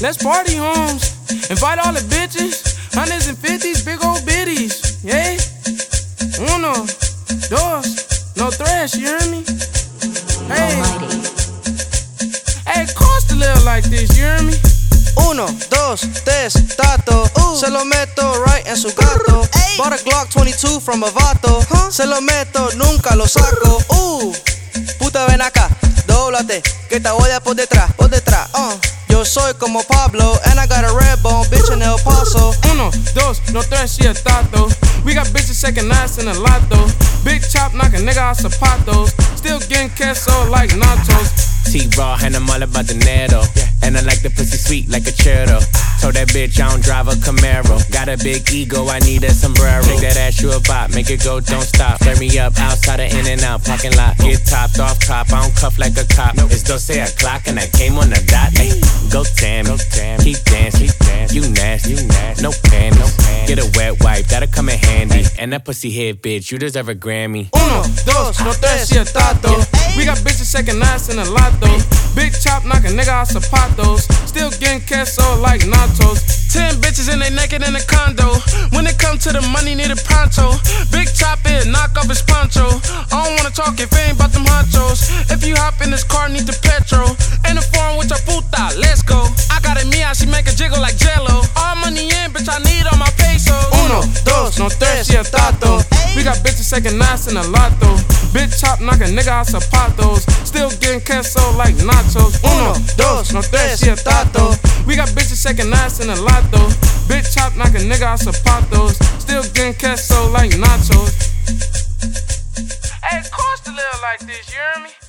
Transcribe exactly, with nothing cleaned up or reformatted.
let's party homes. Invite all the bitches, hundreds and fifties, big old biddies. Yeah? Uno, dos, no thrash, you hear me? Hey, hey, cost to live like this, you hear me? Uno, dos, tres, tato. Uh. Se lo meto right en su gato. Ey. Bought a Glock twenty-two from a vato. Huh? Se lo meto, nunca lo saco. Uh. Puta, ven acá, dóblate, que te voy a por detrás, por detrás. Uh. Yo soy como Pablo, and I got a red bone, bitch in El Paso. Uno, dos, no tres, she a tato. We got bitches shaking ass in a lotto. Big chop, knock a nigga out zapatos. Still getting queso like nachos. T-Raw, and I'm all about the dinero. And I like the pussy sweet like a churro. Told that bitch I don't drive a Camaro. Got a big ego, I need a sombrero. Take that ass, you a bop, make it go, don't stop. Flare me up outside of In-N-Out parking lot. Get topped off top, I don't cuff like a cop. It's doce o'clock and I came on the dot. Ay, go Tammy, keep dancing, you nasty, no panties. Get a wet wipe, that'll come in handy. And that pussy head bitch, you deserve a Grammy. Uno, dos, no tres, she a tato. We got bitches shaking ass in a lotto. Big chop, knock a nigga out zapatos. Still getting queso like nachos. Ten bitches and they naked in a condo. When it come to the money, need a pronto. Big chop it, knock off his poncho. I don't wanna talk if it ain't about them honchos. If you hop in this car, need the petrol. Ain't a foreign with your puta, let's go. I got a Mia, she make a jiggle like Jello. All money in, bitch, I need all my pesos. Uno, dos, no tres, she a tato. We got bitches shaking ass in a lotto. Big chop, knock a nigga out zapatos. Still getting queso like nachos. Uno, dos, no tres, she a tato. We got bitches shaking ass in a lotto. Big chop, knock a nigga out zapatos. Still getting queso like nachos. Hey, it costs to live like this, you hear me?